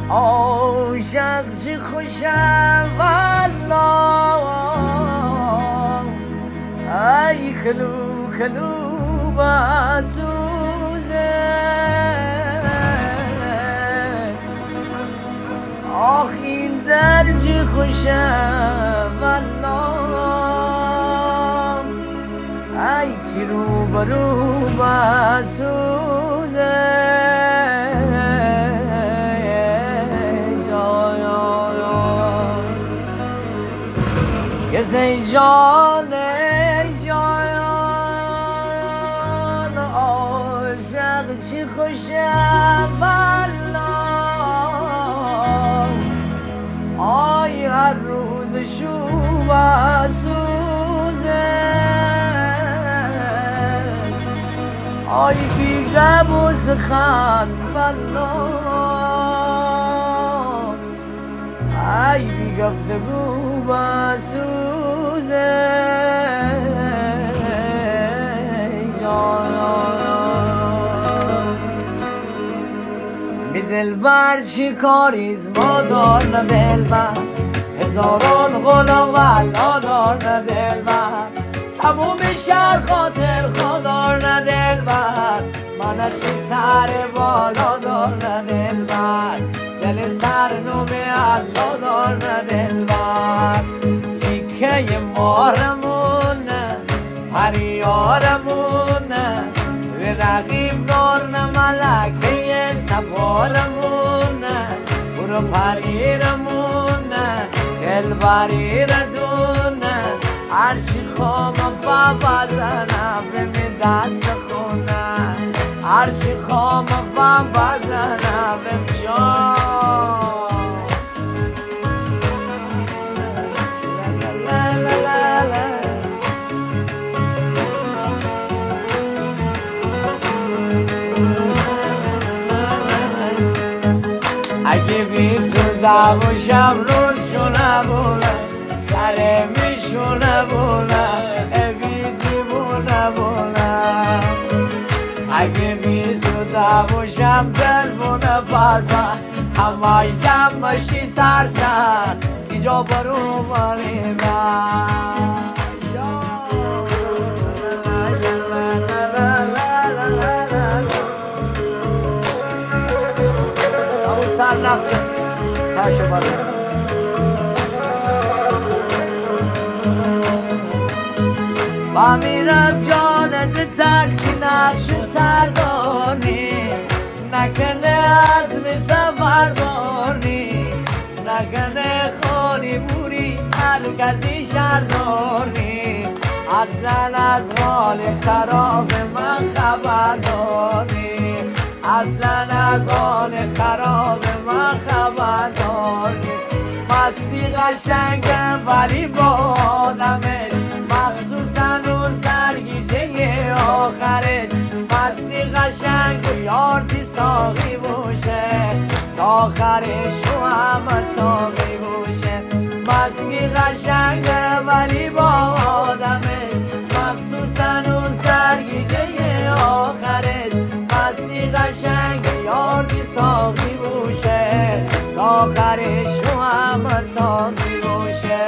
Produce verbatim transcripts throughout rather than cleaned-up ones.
عاشق چی خوشم والله ای کلو کلو بسوزه آخ این در چی خوشم والله ای تیرو برو بسوزه ای جان ای جان عاشق چی خوشم والله آی هر روز شو بسوزه آی بی غم و سخن والله ای بی گفتگو بسوزه می دلبر چی کاریز ما دار نه دلبر هزاران غلام ولا دار نه دلبر تموم شهر خاطر خودار نه دلبر منش سر بالا دار نه دلبر دل سر نوم الله دار نه دلبر تیکه مارمون پریارمون به رقیب دار نه ملکه سوارمون برو پریرمون دلبری ردون هرچی خوام فا بزنم به می دست خونه هرچی خوام فا بزنم به می جان اگه بی تو دوشم روز شونه بونه سر میشونه بونه بی دیوونه بونه اگه بی تو دوشم دل بونه پرپر همش دم باشی سر سر دیجا برو مانی من سر رفته تاشه باشه با میرم جانت ترچی نقش سردانی نکنه عزم سفر داری نکنه خانی بوری ترک ازی شهرداری اصلا از حال خراب من خبر داری اصلا از حال خراب من خبر داری مستی قشنگم ولی با آدمش مخصوصا اون سرگیجه آخرش مستی قشنگ و یارتی ساقی بوشه تا آخرش و همه ساقی بوشه مستی قشنگه ولی با آدمش مخصوصا اون سرگیجه آخرش مستی قشنگ یاری ساقی بوشه تا آخرش رو همه ساقی بوشه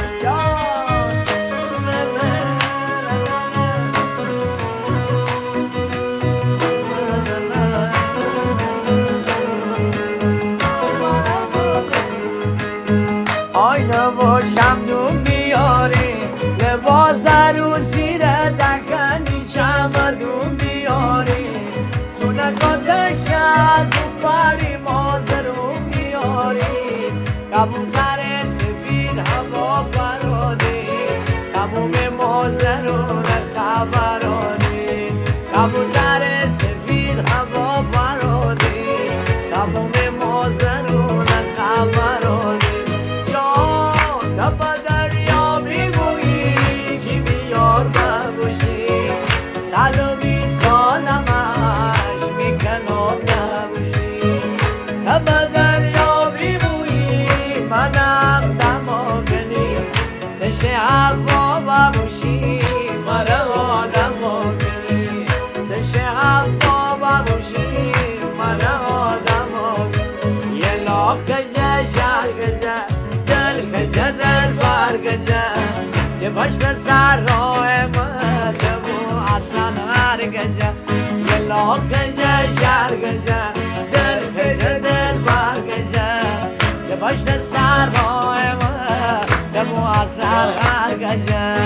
آینه و شمدون بیاری لباس رو زیر دکنی چمدون بیاری جونکاتش از و فری مازرون بیاری کبوتر سفید هوا برادی تموم مازرون خبرانی کبوتر سفید هوا برادی تموم مازرون خبرانی جان دب دریا میگویی که بیار ببوشی صد و بیست سالمش میکنم نبوشی دب دریا میگویی منم دماغنی تش هوا ببوشی مرا آدم آگنی تش هوا ببوشی مرا آدم آگنی یه لا خجه شهر گجه دل خجه دل بر گجه یه پشت سر راه مده و اصلا هر گجه یه لاخ خجه شهر گجه دل خجه دل بر گجه یه پشت سر راه مده و اصلا هر گجه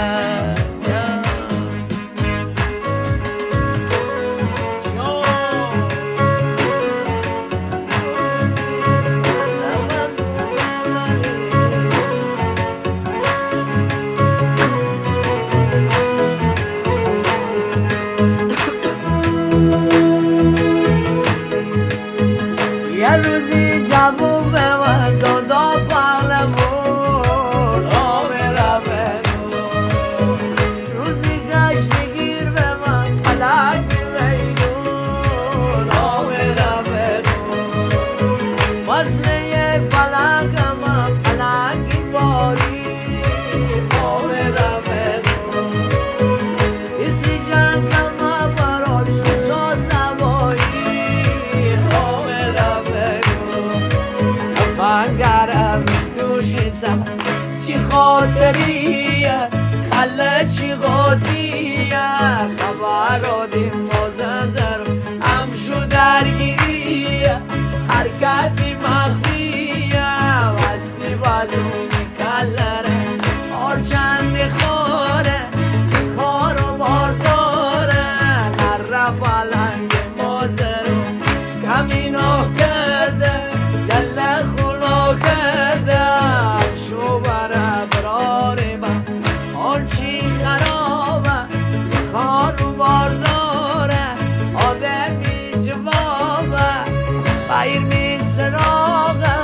یه روزی جوون به من دادا پهلوون آب رفنون روزی گشتگیر به من پلک میبینون آب رفنون وصل یک پلک من پلکی باری آب رفنون کسی جنگ من برای شوزا سوایی آب گرم توشیزم چی خاطریه کله چی قاطیه خبر آدیم مازندرم همشو درگیریه حرکتی مخفیه وستی بازونی کلره آرچن میخوره کارو بازاره نره پلنگ مازرو کمینو کرده دل خلو کردم شو بره براره من آن چی خرابه کارو بازاره آدمی جوابه غیر می سراغه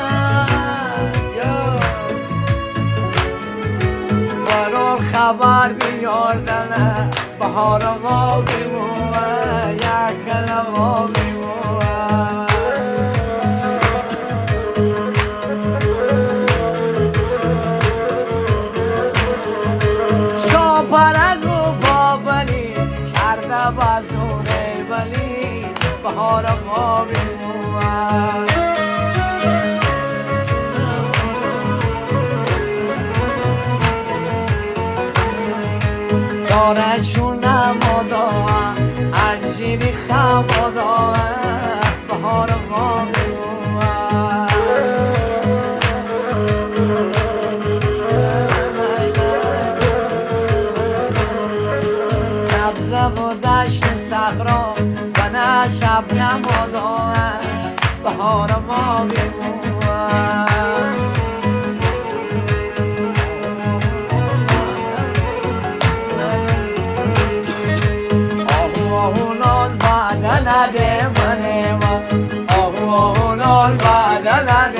برار خبر بیاردنه بهار ما بیموه یک کلمه بیموه پرگ و بابلی کرده بازونه بلی بهار ما بیمومد داره چون نمادا انجیری خمادا بهار ما بیمومد و دشت صحرا و نه شب نمادا بهار ما بیمومد آهو آهو نال بعد نده منه آهو آهو نال بعد نده